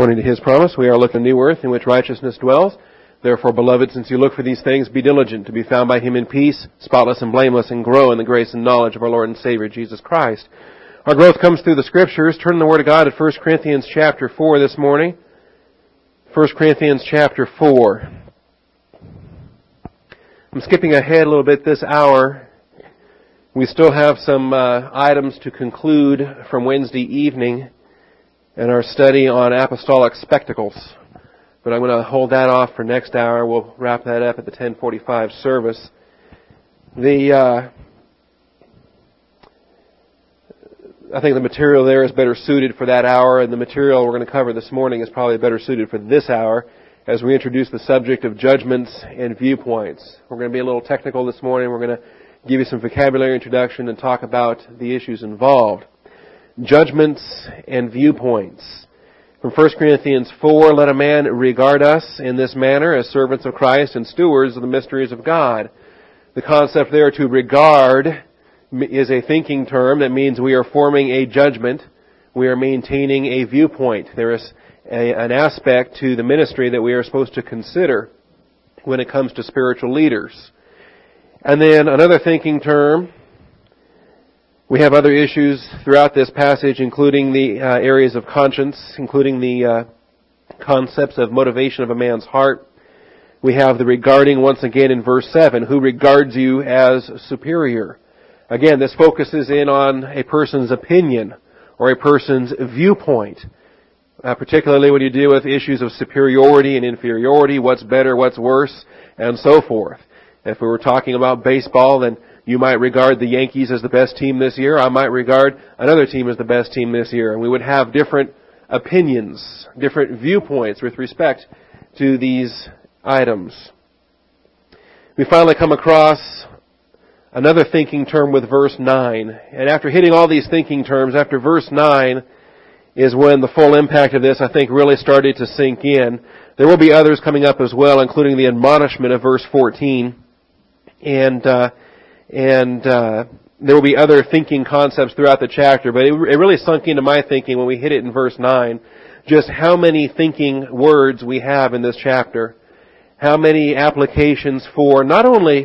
According to His promise, we are looking at a new earth in which righteousness dwells. Therefore, beloved, since you look for these things, be diligent to be found by Him in peace, spotless and blameless, and grow in the grace and knowledge of our Lord and Savior, Jesus Christ. Our growth comes through the Scriptures. Turn the Word of God at 1 Corinthians chapter 4 this morning. 1 Corinthians chapter 4. I'm skipping ahead a little bit this hour. We still have some items to conclude from Wednesday evening in our study on apostolic spectacles. But I'm going to hold that off for next hour. We'll wrap that up at the 10:45 service. I think the material there is better suited for that hour, and the material we're going to cover this morning is probably better suited for this hour as we introduce the subject of judgments and viewpoints. We're going to be a little technical this morning. We're going to give you some vocabulary introduction and talk about the issues involved. Judgments and viewpoints. From 1 Corinthians 4, let a man regard us in this manner as servants of Christ and stewards of the mysteries of God. The concept there to regard is a thinking term that means we are forming a judgment. We are maintaining a viewpoint. There is an aspect to the ministry that we are supposed to consider when it comes to spiritual leaders. And then another thinking term, we have other issues throughout this passage, including the areas of conscience, including the concepts of motivation of a man's heart. We have the regarding once again in verse 7, who regards you as superior. Again, this focuses in on a person's opinion or a person's viewpoint, particularly when you deal with issues of superiority and inferiority, what's better, what's worse, and so forth. If we were talking about baseball, then you might regard the Yankees as the best team this year. I might regard another team as the best team this year. And we would have different opinions, different viewpoints with respect to these items. We finally come across another thinking term with verse 9. And after hitting all these thinking terms, after verse 9 is when the full impact of this, I think, really started to sink in. There will be others coming up as well, including the admonishment of verse 14. And there will be other thinking concepts throughout the chapter, but it really sunk into my thinking when we hit it in verse 9, just how many thinking words we have in this chapter. How many applications for not only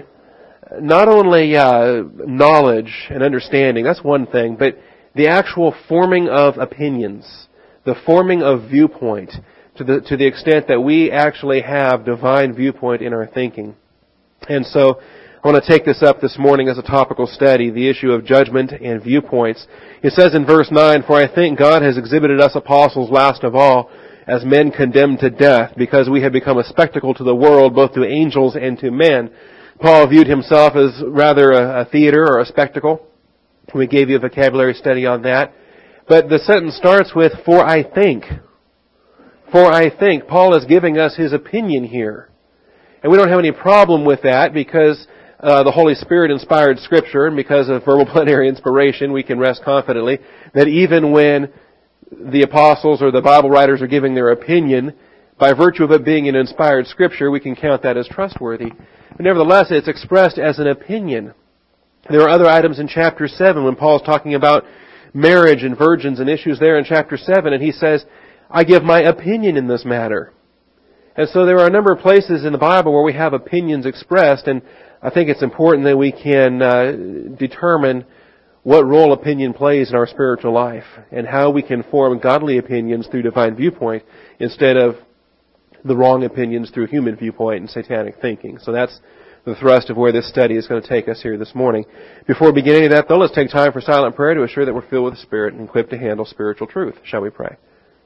knowledge and understanding, that's one thing, but the actual forming of opinions, the forming of viewpoint, to the extent that we actually have divine viewpoint in our thinking. And so I want to take this up this morning as a topical study, the issue of judgment and viewpoints. It says in verse 9, for I think God has exhibited us apostles last of all as men condemned to death, because we have become a spectacle to the world, both to angels and to men. Paul viewed himself as rather a theater or a spectacle. We gave you a vocabulary study on that. But the sentence starts with, for I think. For I think. Paul is giving us his opinion here. And we don't have any problem with that because the Holy Spirit inspired Scripture, and because of verbal plenary inspiration, we can rest confidently that even when the apostles or the Bible writers are giving their opinion, by virtue of it being an inspired Scripture, we can count that as trustworthy. But nevertheless, it's expressed as an opinion. There are other items in chapter 7 when Paul's talking about marriage and virgins and issues there in chapter 7, and he says, I give my opinion in this matter. And so there are a number of places in the Bible where we have opinions expressed, and I think it's important that we can determine what role opinion plays in our spiritual life and how we can form godly opinions through divine viewpoint instead of the wrong opinions through human viewpoint and satanic thinking. So that's the thrust of where this study is going to take us here this morning. Before beginning that, though, let's take time for silent prayer to assure that we're filled with the Spirit and equipped to handle spiritual truth. Shall we pray?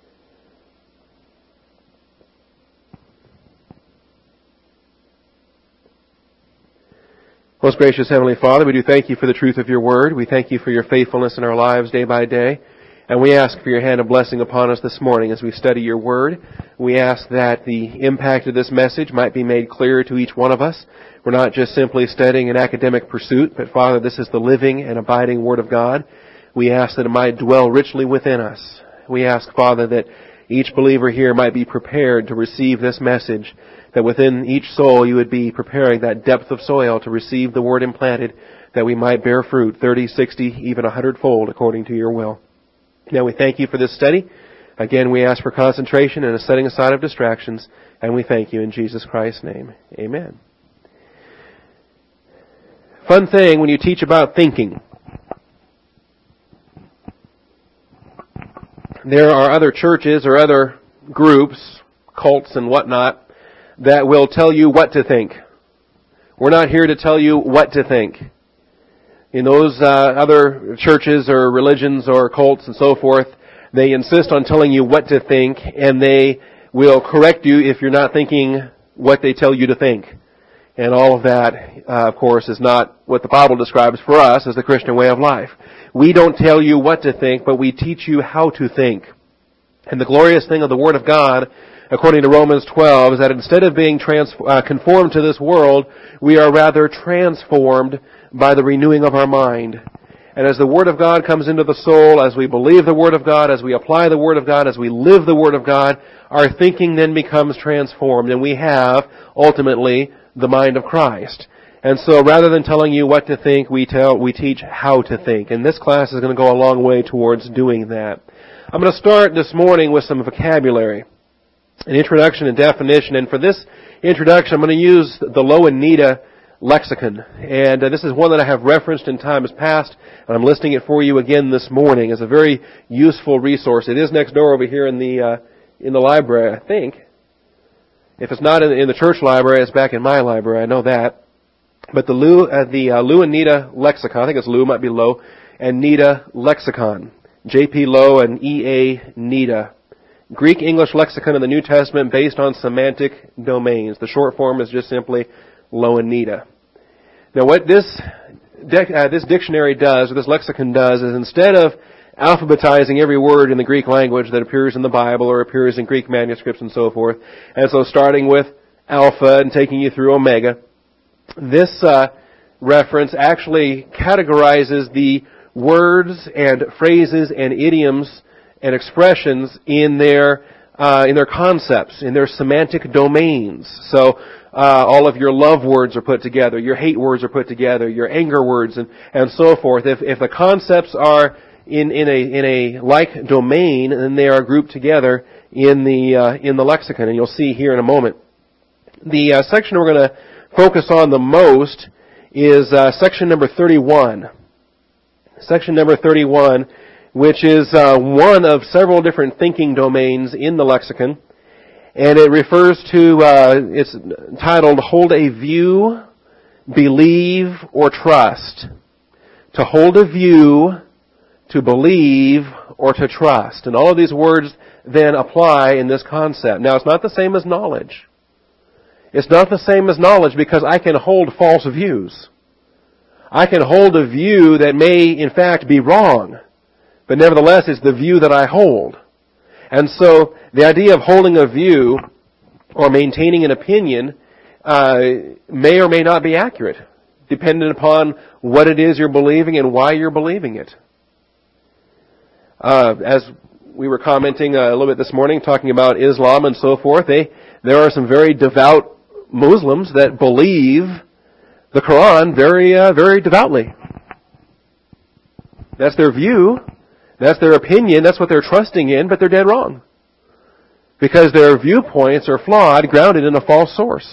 Most gracious Heavenly Father, we do thank you for the truth of your word. We thank you for your faithfulness in our lives day by day. And we ask for your hand of blessing upon us this morning as we study your word. We ask that the impact of this message might be made clear to each one of us. We're not just simply studying an academic pursuit, but Father, this is the living and abiding word of God. We ask that it might dwell richly within us. We ask, Father, that each believer here might be prepared to receive this message, that within each soul you would be preparing that depth of soil to receive the word implanted, that we might bear fruit 30, 60, even 100-fold according to your will. Now we thank you for this study. Again, we ask for concentration and a setting aside of distractions, and we thank you in Jesus Christ's name. Amen. Fun thing when you teach about thinking. There are other churches or other groups, cults and whatnot, that will tell you what to think. We're not here to tell you what to think. In those other churches or religions or cults and so forth, they insist on telling you what to think, and they will correct you if you're not thinking what they tell you to think. And all of that, of course, is not what the Bible describes for us as the Christian way of life. We don't tell you what to think, but we teach you how to think. And the glorious thing of the Word of God, according to Romans 12, is that instead of being conformed to this world, we are rather transformed by the renewing of our mind. And as the Word of God comes into the soul, as we believe the Word of God, as we apply the Word of God, as we live the Word of God, our thinking then becomes transformed, and we have, ultimately, the mind of Christ. And so rather than telling you what to think, we teach how to think. And this class is going to go a long way towards doing that. I'm going to start this morning with some vocabulary, an introduction and definition. And for this introduction, I'm going to use the Louw-Nida lexicon. And this is one that I have referenced in times past, and I'm listing it for you again this morning as a very useful resource. It is next door over here in the library, I think. If it's not in the church library, it's back in my library. I know that. But the Louw-Nida lexicon, I think it's Lou, might be Low, and Nida lexicon. J.P. Low and E.A. Nida. Greek-English lexicon of the New Testament based on semantic domains. The short form is just simply Louw-Nida. Now what this dictionary does, or this lexicon does, is instead of alphabetizing every word in the Greek language that appears in the Bible or appears in Greek manuscripts and so forth, and so starting with alpha and taking you through omega, this reference actually categorizes the words and phrases and idioms and expressions in their concepts, in their semantic domains. So all of your love words are put together, your hate words are put together, your anger words, and so forth. If the concepts are in a like domain, then they are grouped together in the lexicon, and you'll see here in a moment. The section we're going to focus on the most is section number 31. Section number 31, which is one of several different thinking domains in the lexicon, and it refers to, it's titled, Hold a View, Believe, or Trust. To hold a view, to believe, or to trust. And all of these words then apply in this concept. Now, it's not the same as knowledge. It's not the same as knowledge because I can hold false views. I can hold a view that may, in fact, be wrong. But nevertheless, it's the view that I hold. And so, the idea of holding a view or maintaining an opinion may or may not be accurate, dependent upon what it is you're believing and why you're believing it. As we were commenting a little bit this morning, talking about Islam and so forth, there are some very devout Muslims that believe the Quran very, very devoutly. That's their view. That's their opinion. That's what they're trusting in, but they're dead wrong. Because their viewpoints are flawed, grounded in a false source.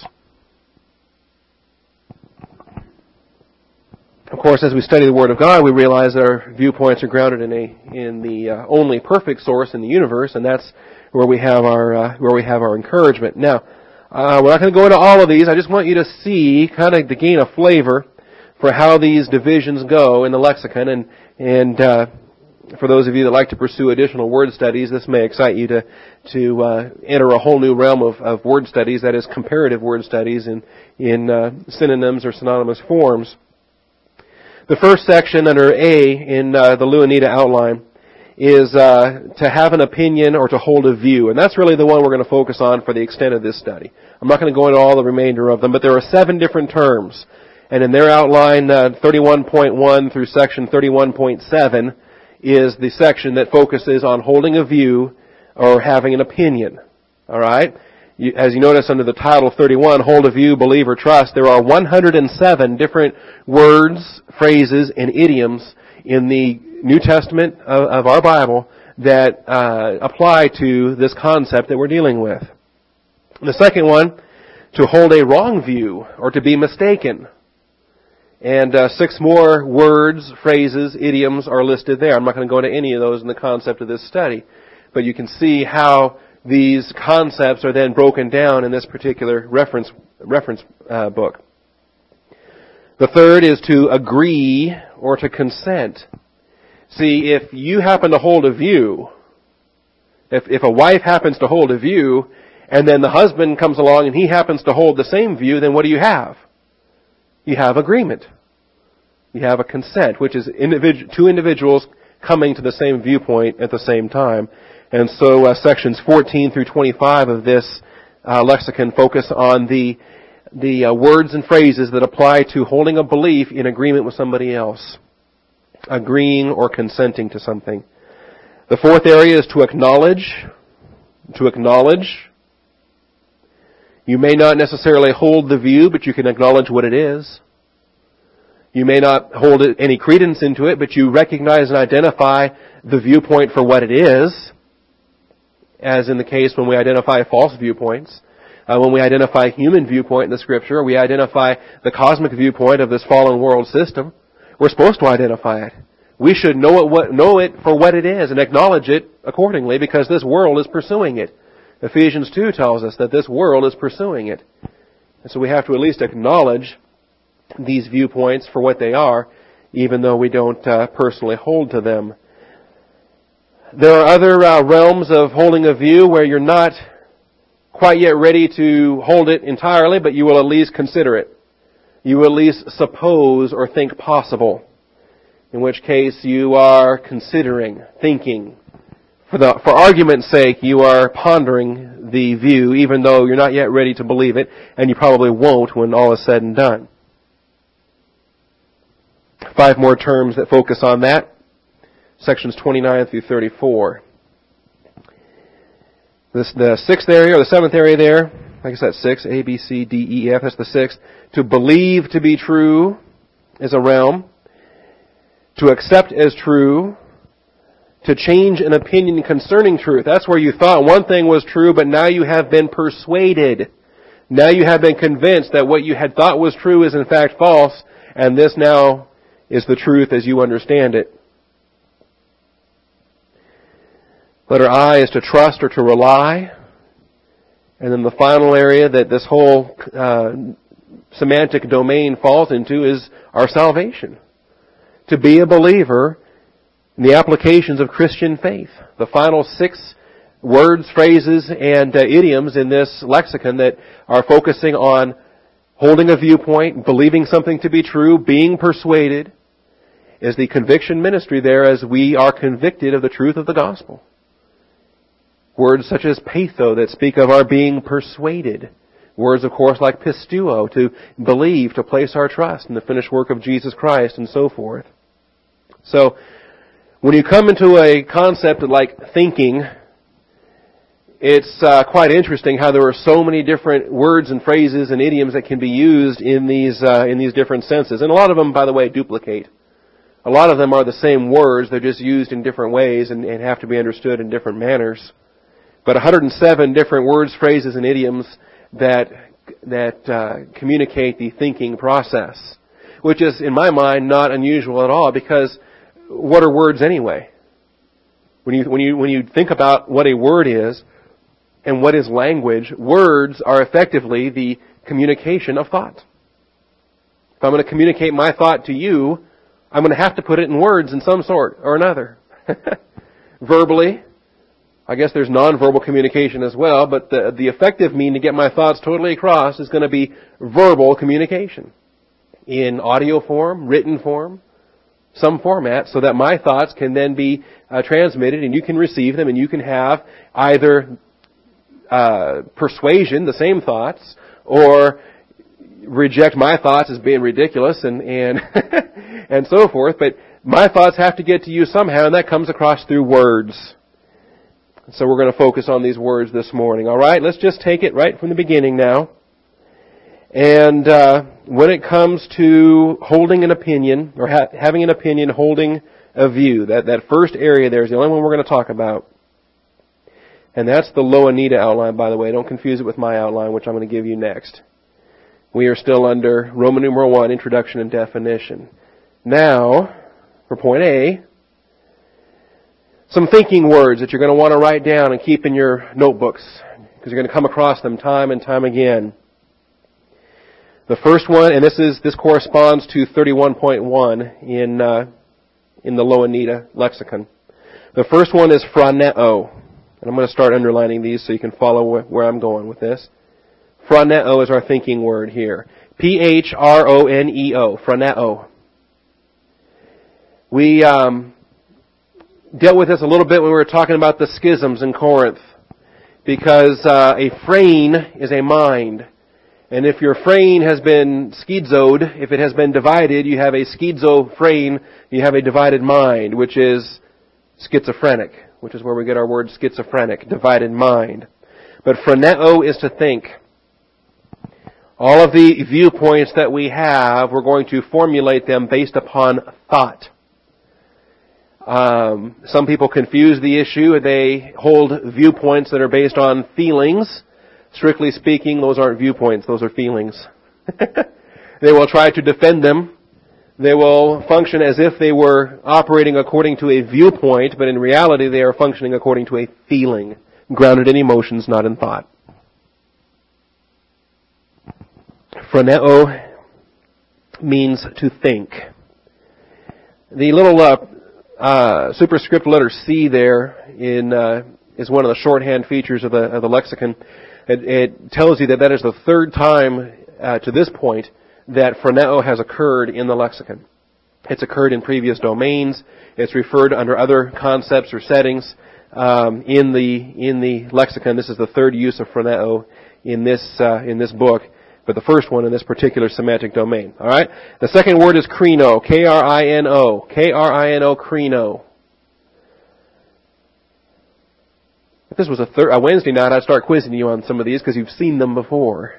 Of course, as we study the Word of God, we realize that our viewpoints are grounded in the only perfect source in the universe, and that's where we have our encouragement. Now, we're not going to go into all of these. I just want you to see, kind of to gain a flavor for how these divisions go in the lexicon, and for those of you that like to pursue additional word studies, this may excite you to enter a whole new realm of word studies, that is comparative word studies in synonyms or synonymous forms. The first section under A in the Louw-Nida outline is to have an opinion or to hold a view. And that's really the one we're going to focus on for the extent of this study. I'm not going to go into all the remainder of them, but there are 7 different terms. And in their outline, 31.1 through section 31.7 is the section that focuses on holding a view or having an opinion. All right? As you notice under the title 31, Hold a View, Believe, or Trust, there are 107 different words, phrases, and idioms in the New Testament of our Bible that apply to this concept that we're dealing with. The second one, to hold a wrong view or to be mistaken. And 6 more words, phrases, idioms are listed there. I'm not going to go into any of those in the concept of this study. But you can see how these concepts are then broken down in this particular reference book. The third is to agree or to consent. See, if you happen to hold a view, if a wife happens to hold a view, and then the husband comes along and he happens to hold the same view, then what do you have? You have agreement. You have a consent, which is two individuals coming to the same viewpoint at the same time. And so sections 14 through 25 of this lexicon focus on the words and phrases that apply to holding a belief in agreement with somebody else, agreeing or consenting to something. The fourth area is to acknowledge. To acknowledge. You may not necessarily hold the view, but you can acknowledge what it is. You may not hold any credence into it, but you recognize and identify the viewpoint for what it is, as in the case when we identify false viewpoints. When we identify human viewpoint in the Scripture, we identify the cosmic viewpoint of this fallen world system. We're supposed to identify it. We should know it for what it is and acknowledge it accordingly, because this world is pursuing it. Ephesians 2 tells us that this world is pursuing it. And so we have to at least acknowledge these viewpoints for what they are, even though we don't personally hold to them. There are other realms of holding a view where you're not quite yet ready to hold it entirely, but you will at least consider it. You will at least suppose or think possible, in which case you are considering, thinking. For argument's sake, you are pondering the view, even though you're not yet ready to believe it, and you probably won't when all is said and done. 5 more terms that focus on that. Sections 29 through 34. The 6th area, or the 7th area there, I guess that's 6, A, B, C, D, E, F, that's the 6th. To believe to be true is a realm. To accept as true. To change an opinion concerning truth. That's where you thought one thing was true, but now you have been persuaded. Now you have been convinced that what you had thought was true is in fact false, and this now is the truth as you understand it. Letter I is to trust or to rely. And then the final area that this whole semantic domain falls into is our salvation. To be a believer in the applications of Christian faith. The final 6 words, phrases, and idioms in this lexicon that are focusing on holding a viewpoint, believing something to be true, being persuaded, is the conviction ministry there as we are convicted of the truth of the gospel. Words such as peitho that speak of our being persuaded. Words, of course, like pisteuo, to believe, to place our trust in the finished work of Jesus Christ, and so forth. So, when you come into a concept like thinking, it's quite interesting how there are so many different words and phrases and idioms that can be used in these different senses. And a lot of them, by the way, duplicate. A lot of them are the same words, they're just used in different ways and have to be understood in different manners. But 107 different words, phrases, and idioms that communicate the thinking process, which is, in my mind, not unusual at all, because what are words anyway? When you think about what a word is and what is language, words are effectively the communication of thought. If I'm going to communicate my thought to you, I'm going to have to put it in words in some sort or another. Verbally, I guess there's nonverbal communication as well, but the effective mean to get my thoughts totally across is going to be verbal communication. In audio form, written form, some format, so that my thoughts can then be transmitted and you can receive them and you can have either persuasion, the same thoughts, or reject my thoughts as being ridiculous and and so forth. But my thoughts have to get to you somehow, and that comes across through words. So we're going to focus on these words this morning. All right, let's just take it right from the beginning now. And when it comes to holding an opinion, or having an opinion, holding of view. That first area there is the only one we're going to talk about. And that's the Louw-Nida outline, by the way. Don't confuse it with my outline, which I'm going to give you next. We are still under Roman numeral 1, Introduction and Definition. Now, for point A, some thinking words that you're going to want to write down and keep in your notebooks, because you're going to come across them time and time again. The first one, and this corresponds to 31.1 in the Louw-Nida lexicon. The first one is phroneo. And I'm going to start underlining these so you can follow where I'm going with this. Phroneo is our thinking word here. P-H-R-O-N-E-O. Phroneo. We dealt with this a little bit when we were talking about the schisms in Corinth. Because a phrane is a mind. And if your phrane has been schizoed, if it has been divided, you have a schizophrene, you have a divided mind, which is schizophrenic, which is where we get our word schizophrenic, divided mind. But phroneo is to think. All of the viewpoints that we have, we're going to formulate them based upon thought. Some people confuse the issue. They hold viewpoints that are based on feelings. Strictly speaking, those aren't viewpoints, those are feelings. They will try to defend them. They will function as if they were operating according to a viewpoint, but in reality they are functioning according to a feeling, grounded in emotions, not in thought. Phroneo means to think. The little superscript letter C there is one of the shorthand features of the lexicon. It tells you that is the third time to this point that phroneo has occurred in the lexicon. It's occurred in previous domains. It's referred under other concepts or settings in the lexicon. This is the third use of phroneo in this book, but the first one in this particular semantic domain. All right. The second word is krino. K-R-I-N-O. K-R-I-N-O. Krino. If this was a Wednesday night, I'd start quizzing you on some of these because you've seen them before.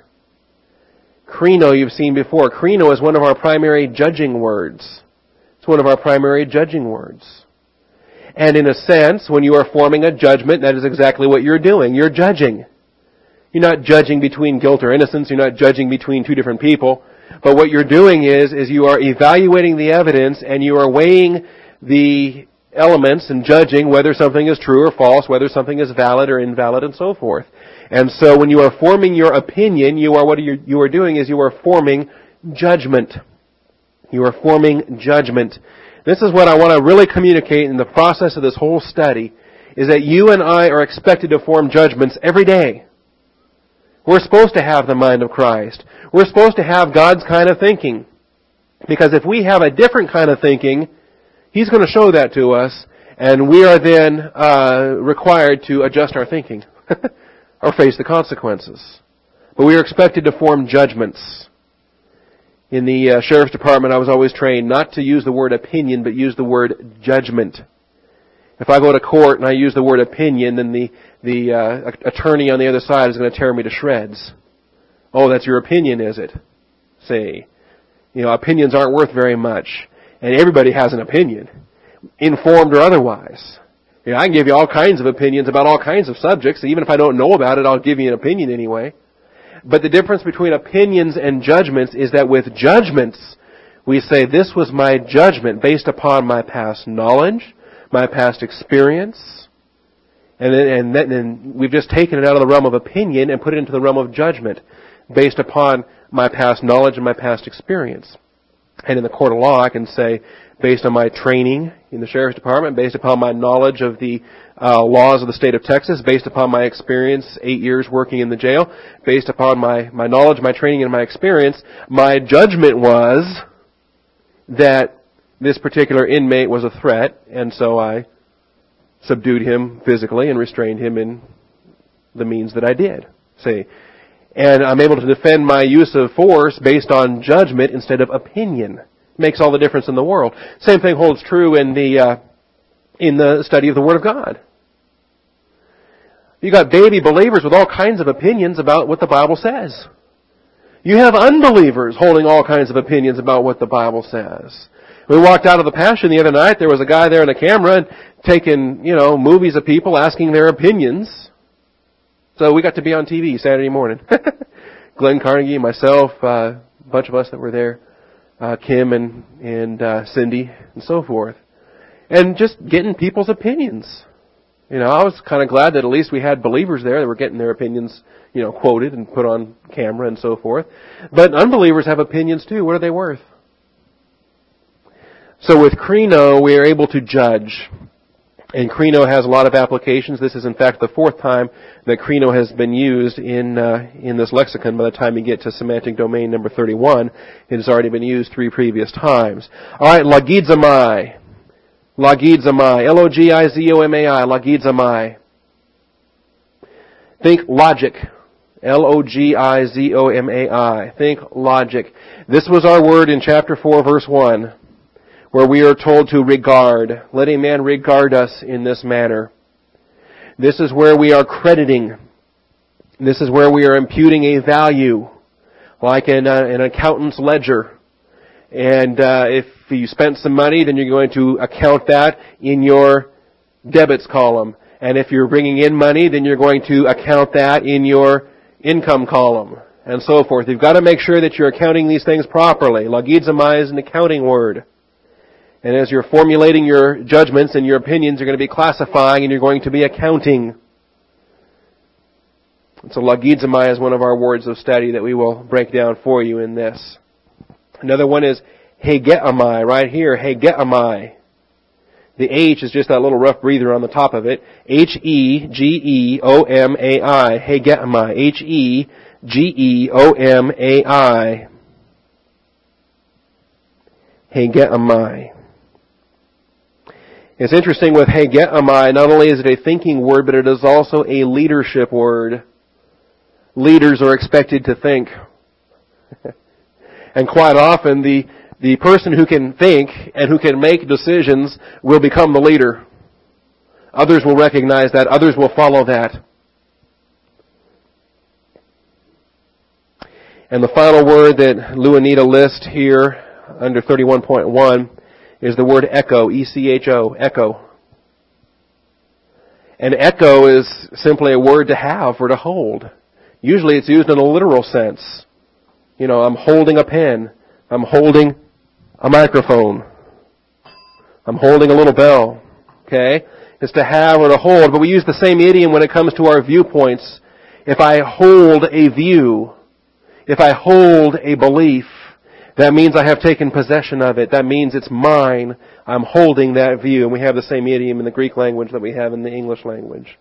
Krino you've seen before. Krino is one of our primary judging words. It's one of our primary judging words. And in a sense, when you are forming a judgment, that is exactly what you're doing. You're judging. You're not judging between guilt or innocence. You're not judging between two different people. But what you're doing is you are evaluating the evidence and you are weighing the elements and judging whether something is true or false, whether something is valid or invalid, and so forth. And so when you are forming your opinion, you are doing is you are forming judgment. You are forming judgment. This is what I want to really communicate in the process of this whole study, is that you and I are expected to form judgments every day. We're supposed to have the mind of Christ. We're supposed to have God's kind of thinking. Because if we have a different kind of thinking, He's going to show that to us, and we are then required to adjust our thinking or face the consequences. But we are expected to form judgments. In the Sheriff's Department, I was always trained not to use the word opinion, but use the word judgment. If I go to court and I use the word opinion, then the attorney on the other side is going to tear me to shreds. Oh, that's your opinion, is it? See, opinions aren't worth very much. And everybody has an opinion, informed or otherwise. I can give you all kinds of opinions about all kinds of subjects. Even if I don't know about it, I'll give you an opinion anyway. But the difference between opinions and judgments is that with judgments, we say this was my judgment based upon my past knowledge, my past experience, and then we've just taken it out of the realm of opinion and put it into the realm of judgment based upon my past knowledge and my past experience. And in the court of law, I can say, based on my training in the Sheriff's Department, based upon my knowledge of the laws of the state of Texas, based upon my experience, 8 years working in the jail, based upon my knowledge, my training, and my experience, my judgment was that this particular inmate was a threat, and so I subdued him physically and restrained him in the means that I did. See? And I'm able to defend my use of force based on judgment instead of opinion. Makes all the difference in the world. Same thing holds true in the study of the Word of God. You got baby believers with all kinds of opinions about what the Bible says. You have unbelievers holding all kinds of opinions about what the Bible says. We walked out of the Passion the other night. There was a guy there in a camera taking, movies of people, asking their opinions. So we got to be on TV Saturday morning. Glenn Carnegie, myself, a bunch of us that were there, Kim and Cindy, and so forth. And just getting people's opinions. I was kind of glad that at least we had believers there that were getting their opinions, quoted and put on camera and so forth. But unbelievers have opinions too. What are they worth? So with Krino, we are able to judge. And Krino has a lot of applications. This is in fact the fourth time that Krino has been used in this lexicon. By the time you get to semantic domain number 31, it has already been used 3 previous times. Alright, logizomai. Logizomai. L-O-G-I-Z-O-M-A-I. Logizomai. Think logic. L-O-G-I-Z-O-M-A-I. Think logic. This was our word in chapter 4, verse 1, where we are told to regard. Let a man regard us in this manner. This is where we are crediting. This is where we are imputing a value, like in an accountant's ledger. And if you spent some money, then you're going to account that in your debits column. And if you're bringing in money, then you're going to account that in your income column, and so forth. You've got to make sure that you're accounting these things properly. Logizomai is an accounting word. And as you're formulating your judgments and your opinions, you're going to be classifying and you're going to be accounting. And so logizomai is one of our words of study that we will break down for you in this. Another one is hegeomai, right here, hegeomai. The H is just that little rough breather on the top of it. H-E-G-E-O-M-A-I. Hegeomai. H-E-G-E-O-M-A-I. Hegeomai. It's interesting with hegeomai, not only is it a thinking word, but it is also a leadership word. Leaders are expected to think. And quite often, the person who can think and who can make decisions will become the leader. Others will recognize that. Others will follow that. And the final word that Louanita lists here under 31.1 is the word echo, E-C-H-O, echo. And echo is simply a word to have or to hold. Usually it's used in a literal sense. I'm holding a pen. I'm holding a microphone. I'm holding a little bell. Okay? It's to have or to hold, but we use the same idiom when it comes to our viewpoints. If I hold a view, if I hold a belief, that means I have taken possession of it. That means it's mine. I'm holding that view. And we have the same idiom in the Greek language that we have in the English language.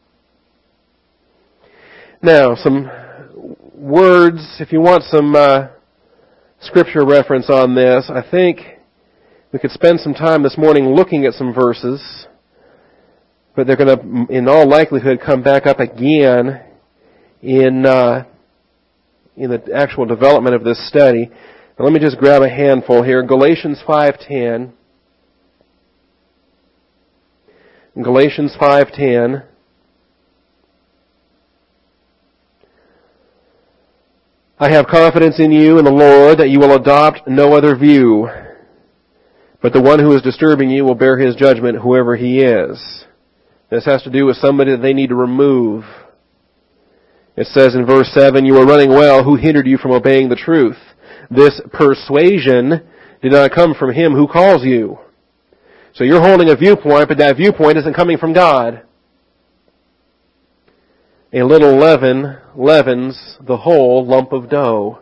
Now, some words, if you want some scripture reference on this, I think we could spend some time this morning looking at some verses, but they're going to, in all likelihood, come back up again in the actual development of this study. Now, let me just grab a handful here. Galatians 5:10. Galatians 5:10. I have confidence in you and the Lord that you will adopt no other view, but the one who is disturbing you will bear his judgment, whoever he is. This has to do with somebody that they need to remove. It says in verse 7, you are running well. Who hindered you from obeying the truth? This persuasion did not come from him who calls you. So you're holding a viewpoint, but that viewpoint isn't coming from God. A little leaven leavens the whole lump of dough.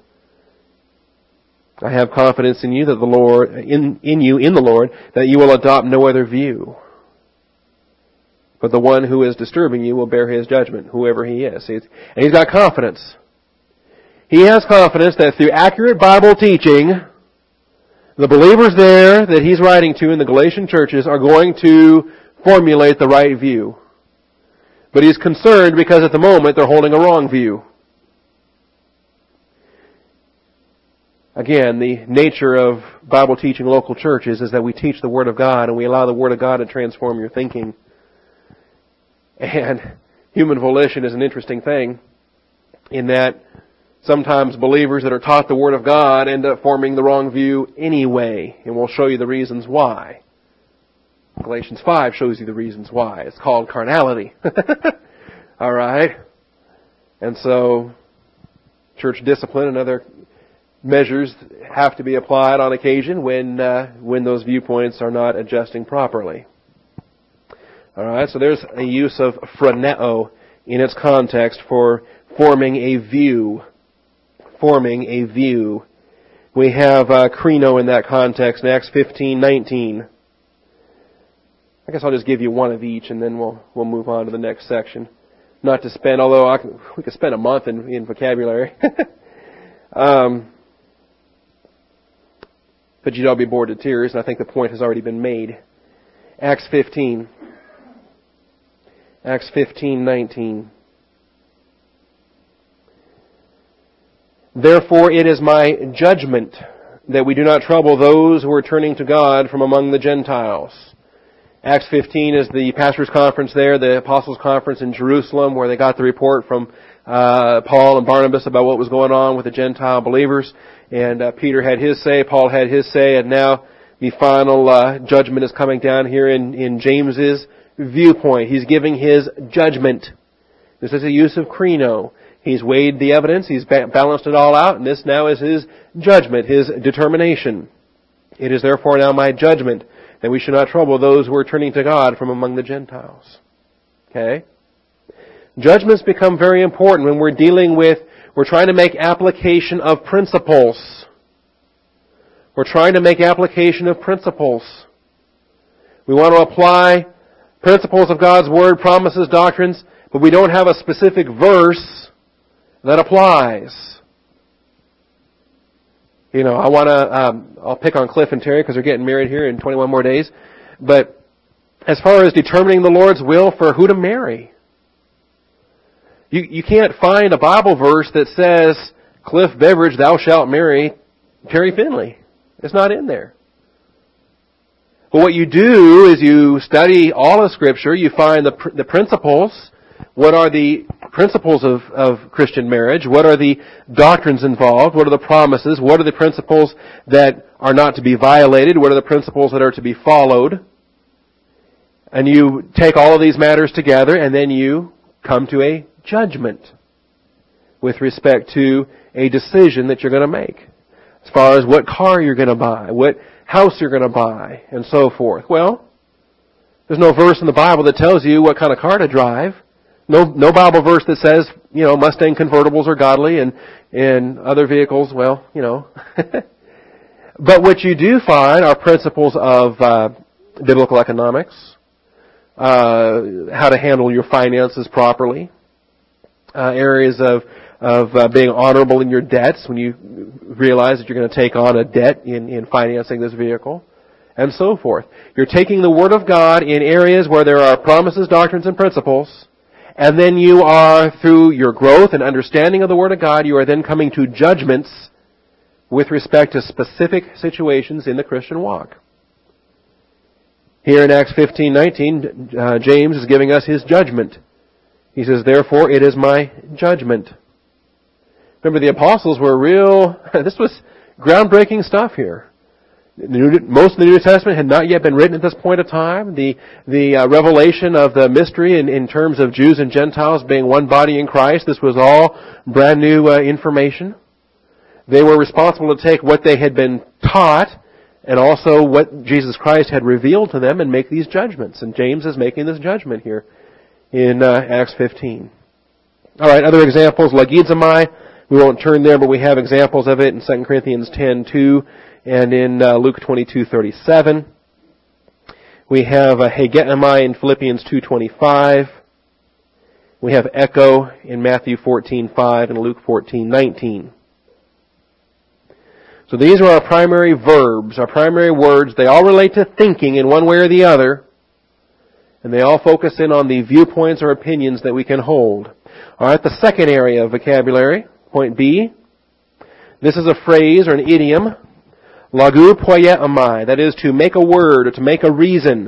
I have confidence in you that the Lord, in the Lord, that you will adopt no other view. But the one who is disturbing you will bear his judgment, whoever he is. And he's got confidence. He has confidence that through accurate Bible teaching, the believers there that he's writing to in the Galatian churches are going to formulate the right view. But he's concerned because at the moment they're holding a wrong view. Again, the nature of Bible teaching local churches is that we teach the Word of God and we allow the Word of God to transform your thinking. And human volition is an interesting thing in that sometimes believers that are taught the Word of God end up forming the wrong view anyway, and we'll show you the reasons why. Galatians 5 shows you the reasons why. It's called carnality. All right? And so, church discipline and other measures have to be applied on occasion when those viewpoints are not adjusting properly. All right? So there's a use of phroneo in its context for forming a view. Forming a view. We have krino in that context in Acts 15:19. I guess I'll just give you one of each, and then we'll move on to the next section. Not to spend, although we could spend a month in vocabulary. But you'd all be bored to tears, and I think the point has already been made. Acts 15. Acts 15:19. Therefore it is my judgment that we do not trouble those who are turning to God from among the Gentiles. Acts 15 is the pastors' conference there, the apostles' conference in Jerusalem, where they got the report from Paul and Barnabas about what was going on with the Gentile believers. And Peter had his say, Paul had his say, and now the final judgment is coming down here in James's viewpoint. He's giving his judgment. This is a use of krino. He's weighed the evidence, he's balanced it all out, and this now is his judgment, his determination. It is therefore now my judgment that we should not trouble those who are turning to God from among the Gentiles. Okay? Judgments become very important when we're trying to make application of principles. We're trying to make application of principles. We want to apply principles of God's Word, promises, doctrines, but we don't have a specific verse that applies. You know, I'll pick on Cliff and Terry because they're getting married here in 21 more days. But as far as determining the Lord's will for who to marry, you can't find a Bible verse that says, Cliff Beveridge, thou shalt marry Terry Finley. It's not in there. But what you do is you study all of Scripture, you find the principles. What are the principles of Christian marriage? What are the doctrines involved? What are the promises? What are the principles that are not to be violated? What are the principles that are to be followed? And you take all of these matters together, and then you come to a judgment with respect to a decision that you're going to make. As far as what car you're going to buy, what house you're going to buy, and so forth. Well, there's no verse in the Bible that tells you what kind of car to drive. No Bible verse that says, Mustang convertibles are godly and other vehicles, well, But what you do find are principles of biblical economics, how to handle your finances properly, areas of being honorable in your debts when you realize that you're going to take on a debt in financing this vehicle, and so forth. You're taking the Word of God in areas where there are promises, doctrines, and principles, and then you are, through your growth and understanding of the Word of God, you are then coming to judgments with respect to specific situations in the Christian walk. Here in Acts 15:19, James is giving us his judgment. He says, therefore it is my judgment. Remember, the apostles were this was groundbreaking stuff here. Most of the New Testament had not yet been written at this point of time. The revelation of the mystery in terms of Jews and Gentiles being one body in Christ, this was all brand new information. They were responsible to take what they had been taught and also what Jesus Christ had revealed to them and make these judgments. And James is making this judgment here in Acts 15. All right, other examples, logizomai. We won't turn there, but we have examples of it in 2 Corinthians 10:2 and in Luke 22:37. We have hegetomai in Philippians 2:25. We have echo in Matthew 14:5 and Luke 14:19. So these are our primary verbs, our primary words. They all relate to thinking in one way or the other, and they all focus in on the viewpoints or opinions that we can hold. All right, the second area of vocabulary, point B. This is a phrase or an idiom, lagu poiemai, that is to make a word or to make a reason.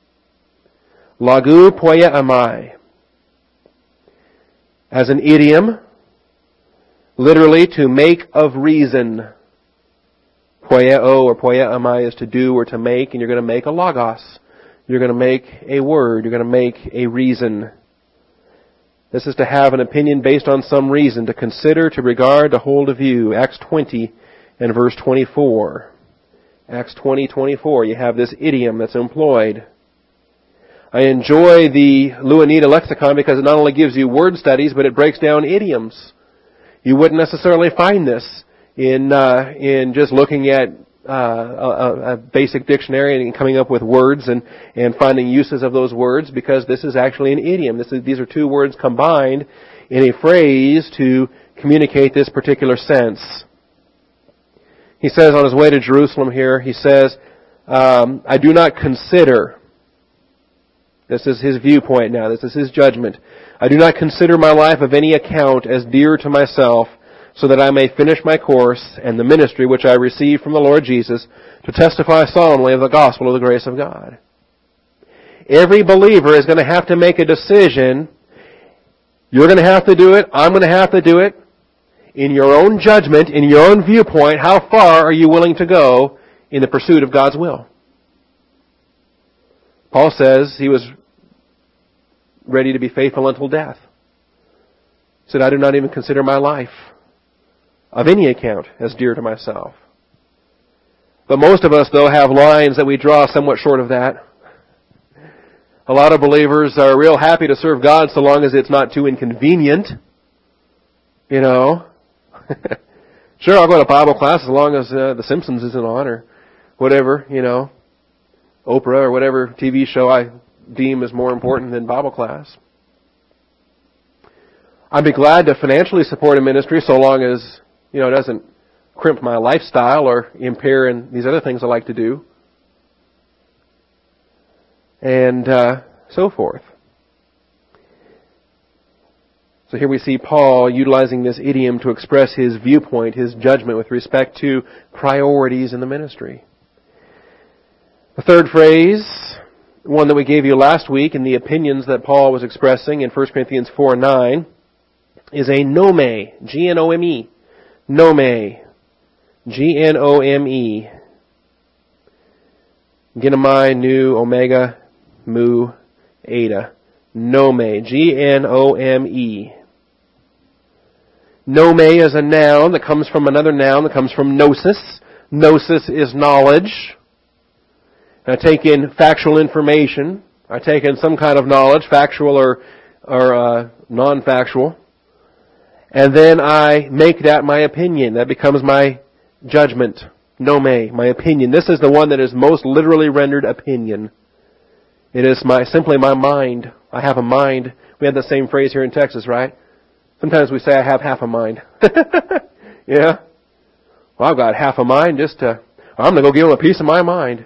Lagu poiemai. As an idiom, Literally, to make of reason. Poieo or poiemai is to do or to make, and you're going to make a logos. You're going to make a word. You're going to make a reason. This is to have an opinion based on some reason, to consider, to regard, to hold a view. Acts 20 and verse 24. Acts 20:24. You have this idiom that's employed. I enjoy the Louanita lexicon because it not only gives you word studies, but it breaks down idioms. You wouldn't necessarily find this in just looking at a basic dictionary and coming up with words and finding uses of those words, because this is actually an idiom. These are two words combined in a phrase to communicate this particular sense. He says on his way to Jerusalem here, he says, I do not consider. This is his viewpoint now. This is his judgment. I do not consider my life of any account as dear to myself, so that I may finish my course and the ministry which I received from the Lord Jesus, to testify solemnly of the gospel of the grace of God. Every believer is going to have to make a decision. You're going to have to do it. I'm going to have to do it. In your own judgment, in your own viewpoint, how far are you willing to go in the pursuit of God's will? Paul says he was ready to be faithful until death. He said, I do not even consider my life of any account as dear to myself. But most of us, though, have lines that we draw somewhat short of that. A lot of believers are real happy to serve God so long as it's not too inconvenient. You know. Sure, I'll go to Bible class as long as The Simpsons isn't on or whatever, you know. Oprah or whatever TV show I deem is more important than Bible class. I'd be glad to financially support a ministry so long as, it doesn't crimp my lifestyle or impair in these other things I like to do. And so forth. So here we see Paul utilizing this idiom to express his viewpoint, his judgment with respect to priorities in the ministry. The third phrase, one that we gave you last week in the opinions that Paul was expressing in 1 Corinthians 4:9, is a nome, G-N-O-M-E. Nome. G-N-O-M-E. Ginomai, Nu, Omega, Mu, Eta. Nome. G-N-O-M-E. Nome is a noun that comes from another noun that comes from gnosis. Gnosis is knowledge. I take in factual information. I take in some kind of knowledge, factual or non-factual. And then I make that my opinion. That becomes my judgment. Nome, my opinion. This is the one that is most literally rendered opinion. It is simply my mind. I have a mind. We have the same phrase here in Texas, right? Sometimes we say I have half a mind. Yeah? Well, I've got half a mind I'm going to go give him a piece of my mind.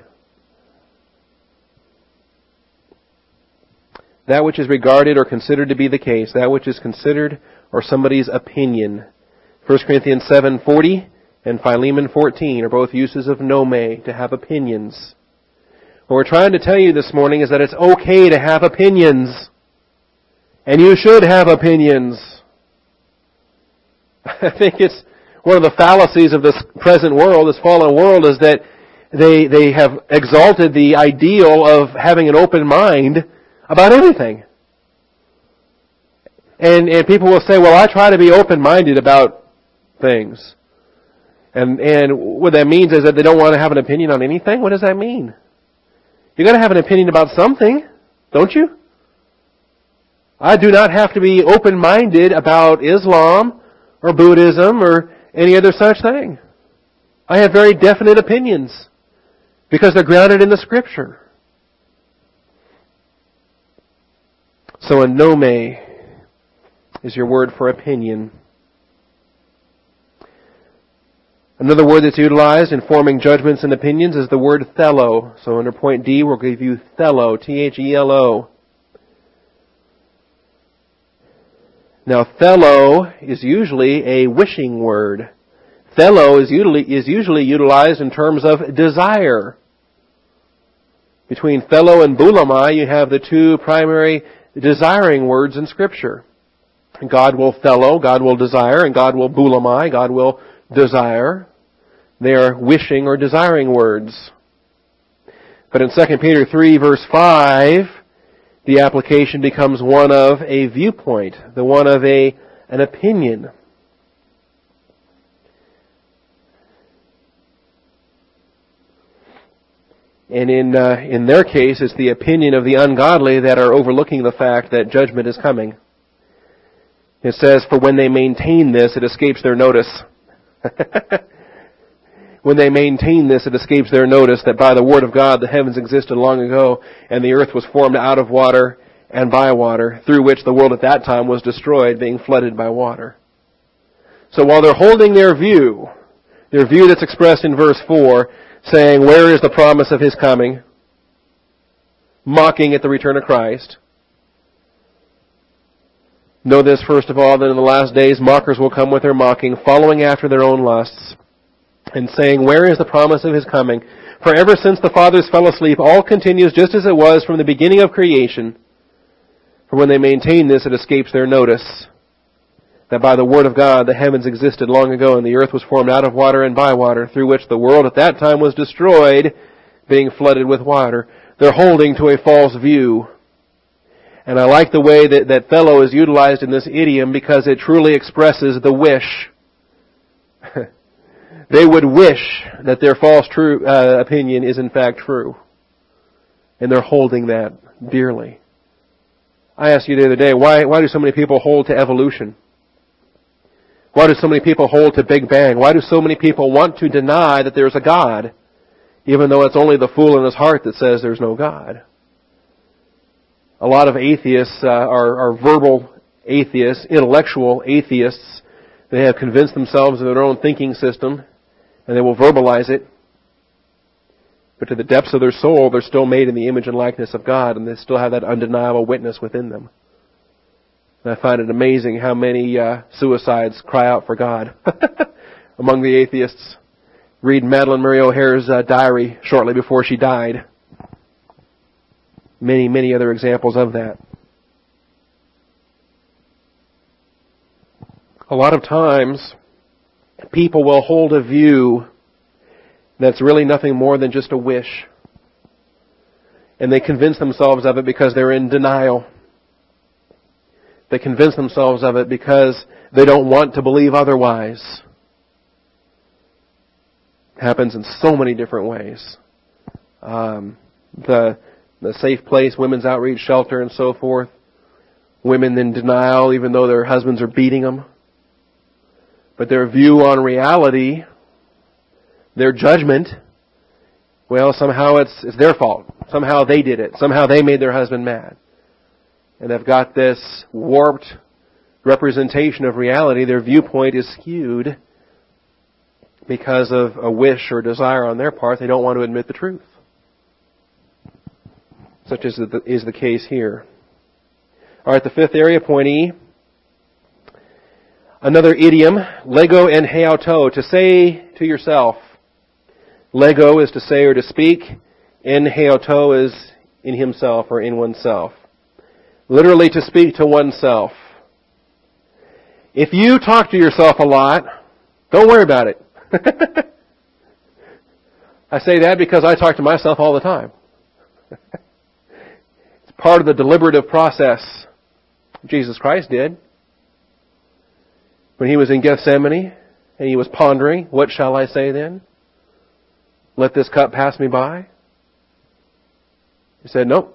That which is regarded or considered to be the case. That which is considered or somebody's opinion. 1 Corinthians 7:40 and Philemon 14 are both uses of nome, to have opinions. What we're trying to tell you this morning is that it's okay to have opinions. And you should have opinions. I think it's one of the fallacies of this present world, this fallen world, is that they have exalted the ideal of having an open mind about everything. And people will say, well, I try to be open-minded about things. And what that means is that they don't want to have an opinion on anything? What does that mean? You got to have an opinion about something, don't you? I do not have to be open-minded about Islam or Buddhism or any other such thing. I have very definite opinions because they're grounded in the Scripture. So a nome is your word for opinion. Another word that's utilized in forming judgments and opinions is the word thelo. So under point D, we'll give you thelo, T-H-E-L-O. Now, thelo is usually a wishing word. Thelo is usually utilized in terms of desire. Between thelo and bulamai, you have the two primary desiring words in Scripture. God will thelo, God will desire, and God will boulamai, God will desire. They are wishing or desiring words. But in 2 Peter 3 verse 5, the application becomes one of a viewpoint, the one of an opinion. And in their case, it's the opinion of the ungodly that are overlooking the fact that judgment is coming. It says, for when they maintain this, it escapes their notice. When they maintain this, it escapes their notice that by the word of God the heavens existed long ago, and the earth was formed out of water and by water, through which the world at that time was destroyed, being flooded by water. So while they're holding their view that's expressed in verse 4, saying, where is the promise of His coming? Mocking at the return of Christ. Know this, first of all, that in the last days mockers will come with their mocking, following after their own lusts, and saying, where is the promise of His coming? For ever since the fathers fell asleep, all continues just as it was from the beginning of creation. For when they maintain this, it escapes their notice that by the word of God the heavens existed long ago, and the earth was formed out of water and by water, through which the world at that time was destroyed, being flooded with water. They're holding to a false view. And I like the way that thelo is utilized in this idiom, because it truly expresses the wish. They would wish that their false opinion is in fact true. And they're holding that dearly. I asked you the other day, why do so many people hold to evolution? Why do so many people hold to Big Bang? Why do so many people want to deny that there's a God, even though it's only the fool in his heart that says there's no God? A lot of atheists are verbal atheists, intellectual atheists. They have convinced themselves of their own thinking system, and they will verbalize it. But to the depths of their soul, they're still made in the image and likeness of God, and they still have that undeniable witness within them. And I find it amazing how many suicides cry out for God among the atheists. Read Madalyn Murray O'Hair's diary shortly before she died. Many, many other examples of that. A lot of times, people will hold a view that's really nothing more than just a wish. And they convince themselves of it because they're in denial. They convince themselves of it because they don't want to believe otherwise. It happens in so many different ways. The safe place, women's outreach shelter, and so forth. Women in denial even though their husbands are beating them. But their view on reality, their judgment, well, somehow it's their fault. Somehow they did it. Somehow they made their husband mad. And they've got this warped representation of reality. Their viewpoint is skewed because of a wish or desire on their part. They don't want to admit the truth. Such as is the case here. All right, the fifth area, point E. Another idiom, lego en heauto, to say to yourself. Lego is to say or to speak. En heauto is in himself or in oneself. Literally to speak to oneself. If you talk to yourself a lot, don't worry about it. I say that because I talk to myself all the time. It's part of the deliberative process. Jesus Christ did. When He was in Gethsemane and He was pondering, what shall I say then? Let this cup pass me by? He said, nope.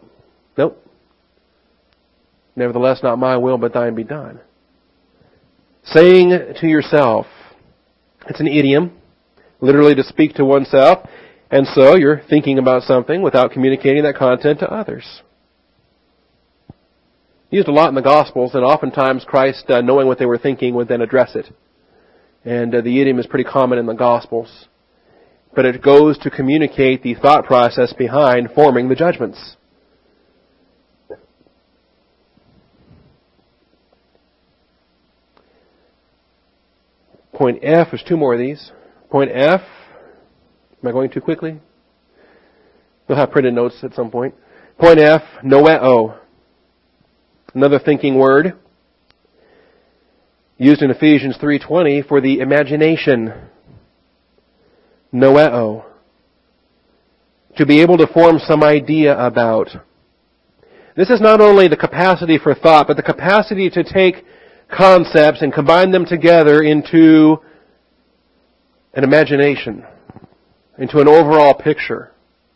Nevertheless, not my will, but thine be done. Saying to yourself, it's an idiom, literally to speak to oneself, and so you're thinking about something without communicating that content to others. Used a lot in the Gospels, and oftentimes Christ, knowing what they were thinking, would then address it. And the idiom is pretty common in the Gospels. But it goes to communicate the thought process behind forming the judgments. Point F, there's two more of these. Point F, am I going too quickly? You'll have printed notes at some point. Point F, noeo. Another thinking word. used in Ephesians 3:20 for the imagination, noeo, to be able to form some idea about. This is not only the capacity for thought, but the capacity to take concepts and combine them together into an imagination, into an overall picture.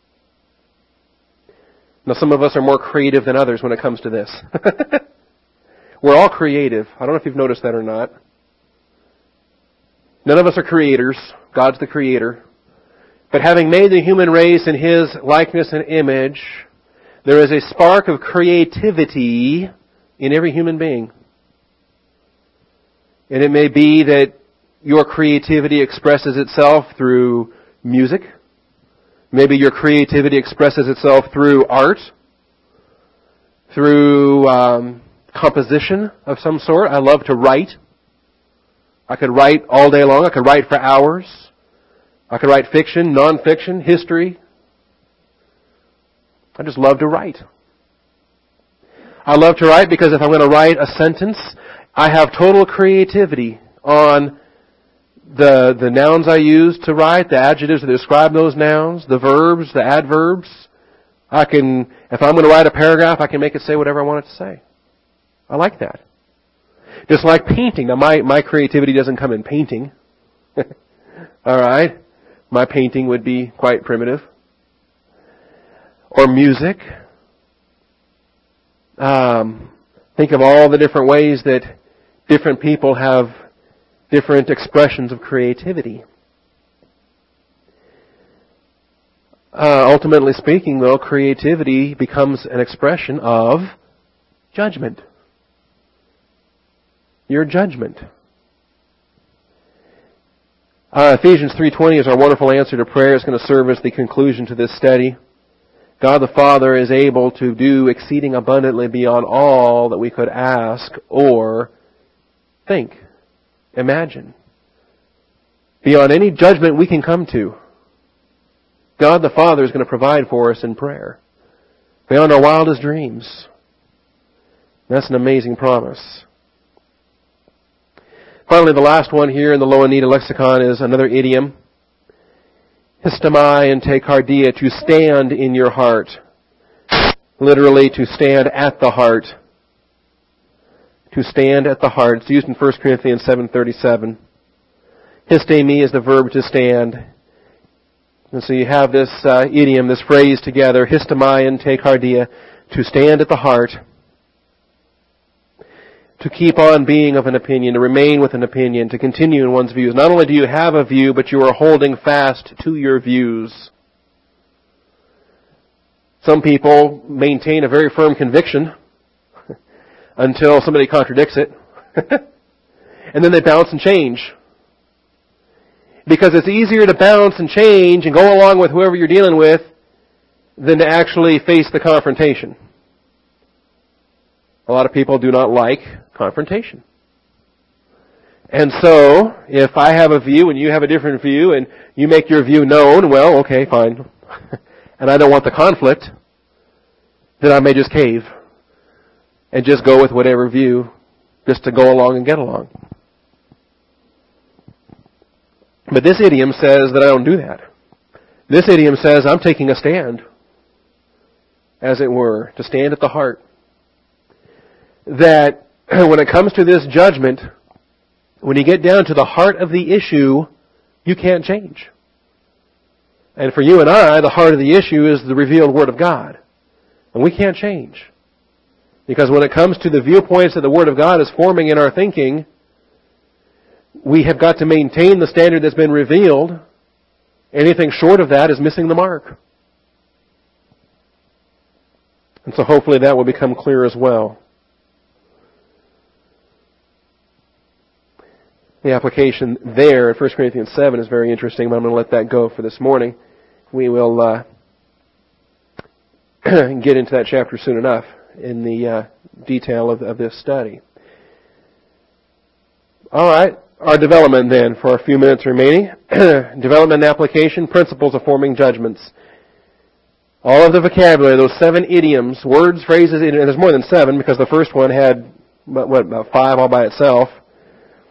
Now, some of us are more creative than others when it comes to this. We're all creative. I don't know if you've noticed that or not. None of us are creators. God's the creator. But having made the human race in His likeness and image, there is a spark of creativity in every human being. And it may be that your creativity expresses itself through music. Maybe your creativity expresses itself through art, through composition of some sort. I love to write. I could write all day long. I could write for hours. I could write fiction, non-fiction, history. I just love to write. I love to write because if I'm going to write a sentence, I have total creativity on the nouns I use to write, the adjectives that describe those nouns, the verbs, the adverbs. If I'm going to write a paragraph, I can make it say whatever I want it to say. I like that. Just like painting. Now my creativity doesn't come in painting. Alright? My painting would be quite primitive. Or music. Think of all the different ways that different people have different expressions of creativity. Ultimately speaking, though, creativity becomes an expression of judgment. Your judgment. Ephesians 3:20 is our wonderful answer to prayer. It's going to serve as the conclusion to this study. God the Father is able to do exceeding abundantly beyond all that we could ask or think, imagine. Beyond any judgment we can come to. God the Father is going to provide for us in prayer. Beyond our wildest dreams. That's an amazing promise. Finally, the last one here in the Louanita lexicon is another idiom. Histamai and tekardia, to stand in your heart. Literally, to stand at the heart. To stand at the heart. It's used in 1 Corinthians 7:37. Histemi is the verb to stand. And so you have this idiom, this phrase together, histamai and tekardia, to stand at the heart. To keep on being of an opinion, to remain with an opinion, to continue in one's views. Not only do you have a view, but you are holding fast to your views. Some people maintain a very firm conviction until somebody contradicts it. And then they bounce and change. Because it's easier to bounce and change and go along with whoever you're dealing with than to actually face the confrontation. A lot of people do not like confrontation. And so, if I have a view and you have a different view and you make your view known, well, okay, fine. And I don't want the conflict, then I may just cave and just go with whatever view just to go along and get along. But this idiom says that I don't do that. This idiom says I'm taking a stand, as it were, to stand at the heart. That when it comes to this judgment, when you get down to the heart of the issue, you can't change. And for you and I, the heart of the issue is the revealed Word of God. And we can't change. Because when it comes to the viewpoints that the Word of God is forming in our thinking, we have got to maintain the standard that's been revealed. Anything short of that is missing the mark. And so hopefully that will become clear as well. The application there at 1 Corinthians 7 is very interesting, but I'm going to let that go for this morning. We will get into that chapter soon enough in the detail of this study. All right, our development then for a few minutes remaining. Development and application, principles of forming judgments. All of the vocabulary, those 7 idioms, words, phrases, and there's more than 7 because the first one had, about 5 all by itself.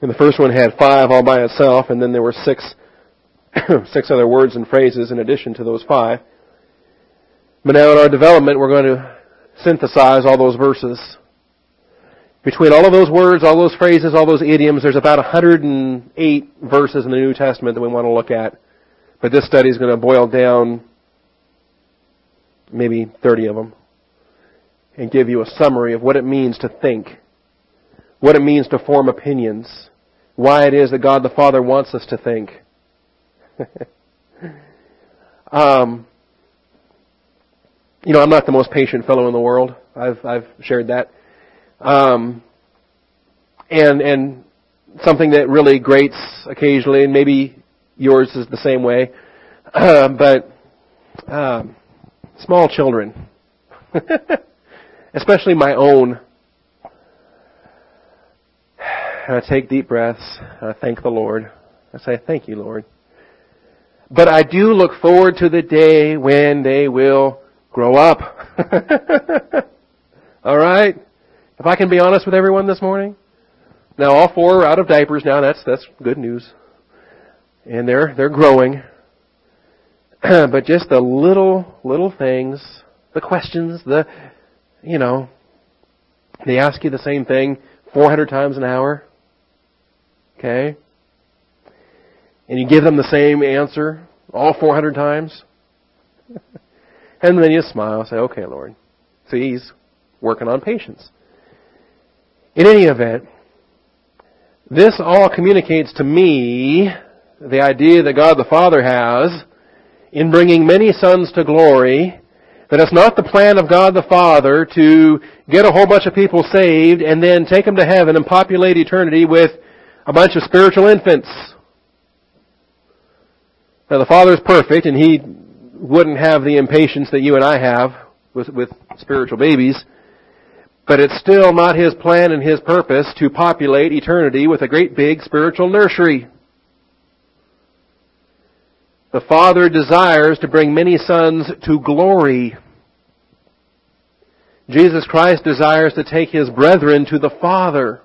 And the first one had 5 all by itself, and then there were 6 other words and phrases in addition to those 5. But now in our development, we're going to synthesize all those verses. Between all of those words, all those phrases, all those idioms, there's about 108 verses in the New Testament that we want to look at. But this study is going to boil down maybe 30 of them and give you a summary of what it means to think, what it means to form opinions, why it is that God the Father wants us to think. I'm not the most patient fellow in the world. I've shared that. And something that really grates occasionally, and maybe yours is the same way, but small children, especially my own, and I take deep breaths, and I thank the Lord. I say, thank you, Lord. But I do look forward to the day when they will grow up. All right? If I can be honest with everyone this morning. Now all 4 are out of diapers now. That's good news. And they're growing. But just the little things, the questions, they ask you the same thing 400 times an hour. Okay? And you give them the same answer all 400 times. And then you smile and say, okay, Lord. See, He's working on patience. In any event, this all communicates to me the idea that God the Father has in bringing many sons to glory, that it's not the plan of God the Father to get a whole bunch of people saved and then take them to heaven and populate eternity with a bunch of spiritual infants. Now the Father is perfect, and He wouldn't have the impatience that you and I have with spiritual babies. But it's still not His plan and His purpose to populate eternity with a great big spiritual nursery. The Father desires to bring many sons to glory. Jesus Christ desires to take His brethren to the Father.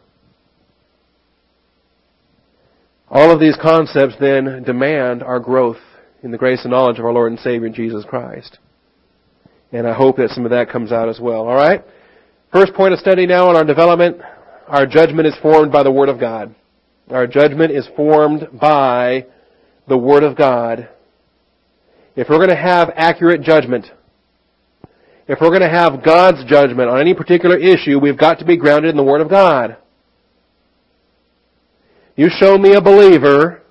All of these concepts then demand our growth in the grace and knowledge of our Lord and Savior Jesus Christ. And I hope that some of that comes out as well. All right? First point of study now on our development. Our judgment is formed by the Word of God. Our judgment is formed by the Word of God. If we're going to have accurate judgment, if we're going to have God's judgment on any particular issue, we've got to be grounded in the Word of God. You show me a believer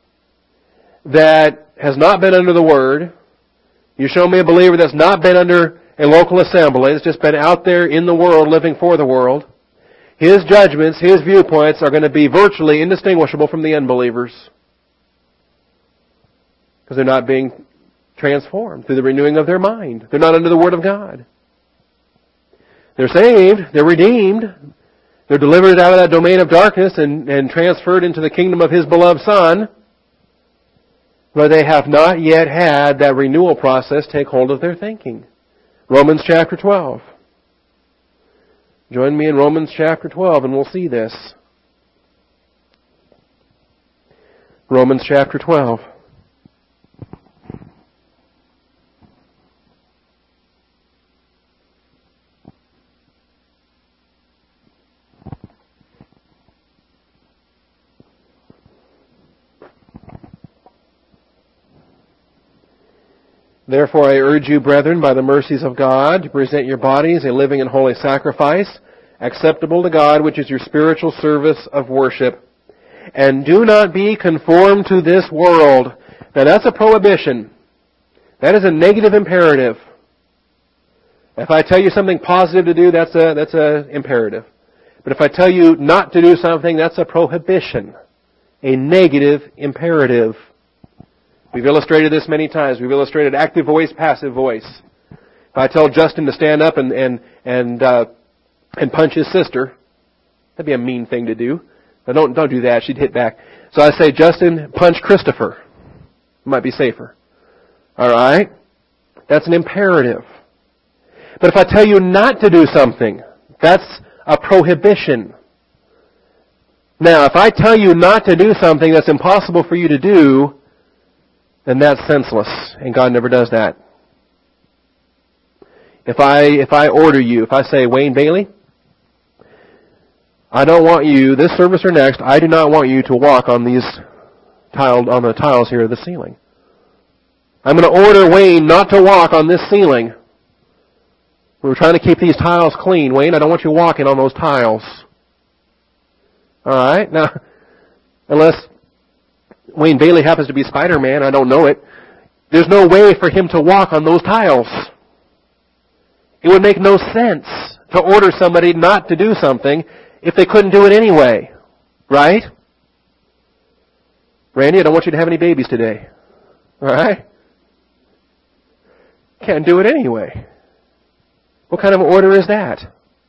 that has not been under the Word. You show me a believer that's not been under a local assembly, that's just been out there in the world, living for the world. His judgments, his viewpoints are going to be virtually indistinguishable from the unbelievers. Because they're not being transformed through the renewing of their mind. They're not under the Word of God. They're saved, they're redeemed, they're delivered out of that domain of darkness and transferred into the kingdom of His beloved Son. But they have not yet had that renewal process take hold of their thinking. Romans chapter 12. Join me in Romans chapter 12 and we'll see this. Romans chapter 12. Therefore I urge you, brethren, by the mercies of God, to present your bodies a living and holy sacrifice, acceptable to God, which is your spiritual service of worship. And do not be conformed to this world. Now that's a prohibition. That is a negative imperative. If I tell you something positive to do, that's a imperative. But if I tell you not to do something, that's a prohibition. A negative imperative. We've illustrated this many times. We've illustrated active voice, passive voice. If I tell Justin to stand up and punch his sister, that'd be a mean thing to do. Now don't do that. She'd hit back. So I say, Justin, punch Christopher. It might be safer. All right? That's an imperative. But if I tell you not to do something, that's a prohibition. Now, if I tell you not to do something that's impossible for you to do, then that's senseless, and God never does that. If I order you, if I say, Wayne Bailey, I don't want you, this service or next, I do not want you to walk on the tiles here of the ceiling. I'm going to order Wayne not to walk on this ceiling. We're trying to keep these tiles clean. Wayne, I don't want you walking on those tiles. Alright? Now, unless Wayne Bailey happens to be Spider-Man, I don't know it, there's no way for him to walk on those tiles. It would make no sense to order somebody not to do something if they couldn't do it anyway. Right? Randy, I don't want you to have any babies today. Alright? Can't do it anyway. What kind of order is that?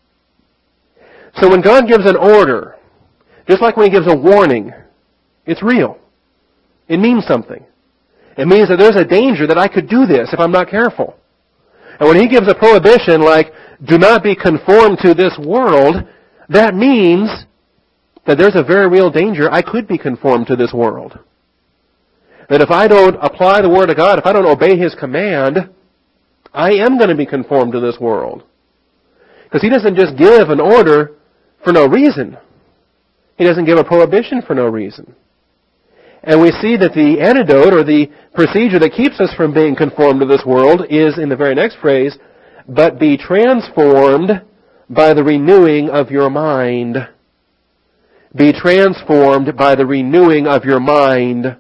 So when God gives an order, just like when He gives a warning, it's real. It means something. It means that there's a danger that I could do this if I'm not careful. And when He gives a prohibition like, do not be conformed to this world, that means that there's a very real danger I could be conformed to this world. That if I don't apply the Word of God, if I don't obey His command, I am going to be conformed to this world. Because He doesn't just give an order for no reason. He doesn't give a prohibition for no reason. And we see that the antidote or the procedure that keeps us from being conformed to this world is in the very next phrase, but be transformed by the renewing of your mind. Be transformed by the renewing of your mind.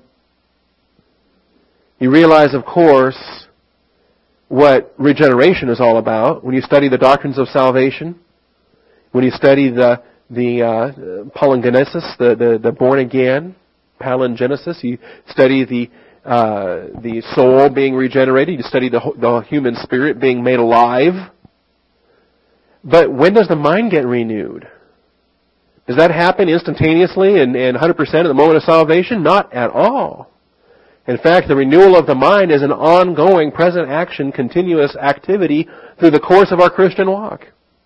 You realize, of course, what regeneration is all about. When you study the doctrines of salvation, when you study the palingenesis, the born again, palingenesis, you study the soul being regenerated, you study the human spirit being made alive. But when does the mind get renewed? Does that happen instantaneously and 100% at the moment of salvation? Not at all. In fact, the renewal of the mind is an ongoing, present action, continuous activity through the course of our Christian walk.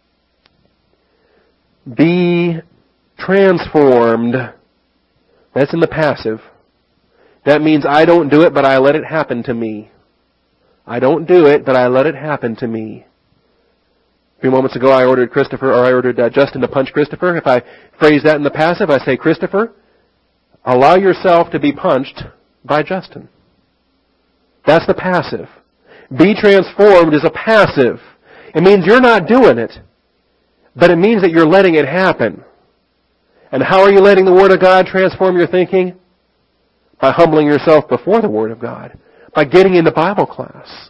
Be transformed. That's in the passive. That means I don't do it, but I let it happen to me. I don't do it, but I let it happen to me. A few moments ago I ordered Justin to punch Christopher. If I phrase that in the passive, I say, Christopher, allow yourself to be punched by Justin. That's the passive. Be transformed is a passive. It means you're not doing it, but it means that you're letting it happen. And how are you letting the Word of God transform your thinking? By humbling yourself before the Word of God. By getting into Bible class.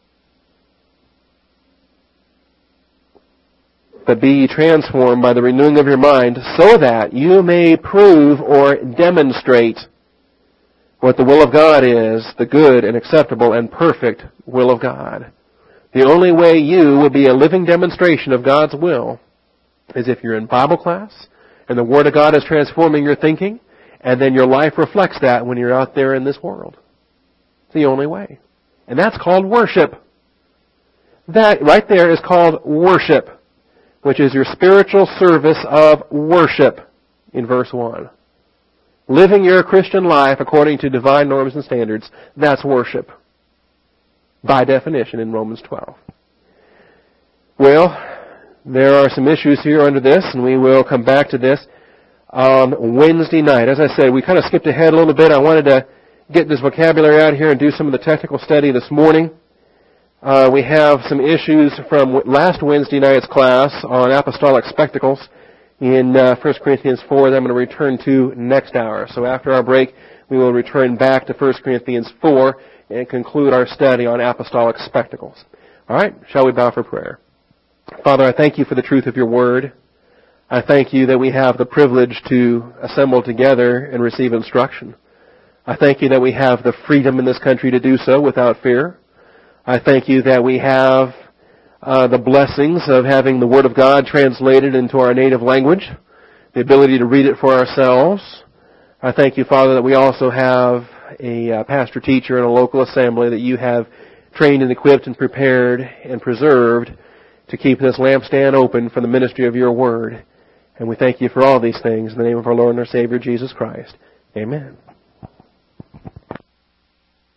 But be transformed by the renewing of your mind so that you may prove or demonstrate what the will of God is, the good and acceptable and perfect will of God. The only way you will be a living demonstration of God's will is if you're in Bible class and the Word of God is transforming your thinking, and then your life reflects that when you're out there in this world. It's the only way. And that's called worship. That right there is called worship, which is your spiritual service of worship in verse 1. Living your Christian life according to divine norms and standards, that's worship. By definition in Romans 12. Well, there are some issues here under this, and we will come back to this on Wednesday night. As I said, we kind of skipped ahead a little bit. I wanted to get this vocabulary out here and do some of the technical study this morning. We have some issues from last Wednesday night's class on apostolic spectacles in 1 Corinthians 4 that I'm going to return to next hour. So after our break, we will return back to 1 Corinthians 4 and conclude our study on apostolic spectacles. All right, shall we bow for prayer? Father, I thank you for the truth of your word. I thank you that we have the privilege to assemble together and receive instruction. I thank you that we have the freedom in this country to do so without fear. I thank you that we have the blessings of having the Word of God translated into our native language, the ability to read it for ourselves. I thank you, Father, that we also have a pastor-teacher in a local assembly that you have trained and equipped and prepared and preserved to keep this lampstand open for the ministry of your Word. And we thank you for all these things in the name of our Lord and our Savior, Jesus Christ. Amen.